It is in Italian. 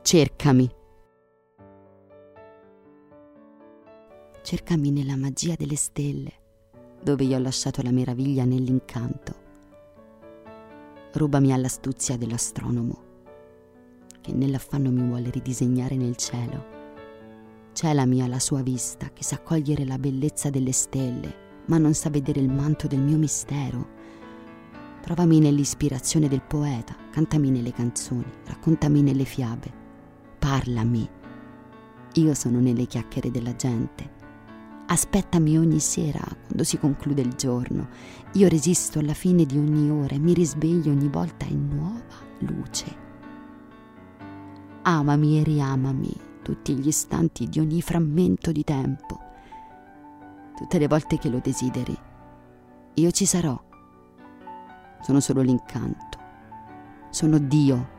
cercami. Cercami nella magia delle stelle, dove io ho lasciato la meraviglia nell'incanto. Rubami all'astuzia dell'astronomo, che nell'affanno mi vuole ridisegnare nel cielo. Celami alla sua vista, che sa cogliere la bellezza delle stelle, ma non sa vedere il manto del mio mistero. Trovami nell'ispirazione del poeta, cantami nelle canzoni, raccontami nelle fiabe. Parlami. Io sono nelle chiacchiere della gente. Aspettami ogni sera quando si conclude il giorno. Io resisto alla fine di ogni ora e mi risveglio ogni volta in nuova luce. Amami e riamami tutti gli istanti di ogni frammento di tempo. Tutte le volte che lo desideri, io ci sarò. Sono solo l'incanto. Sono Dio.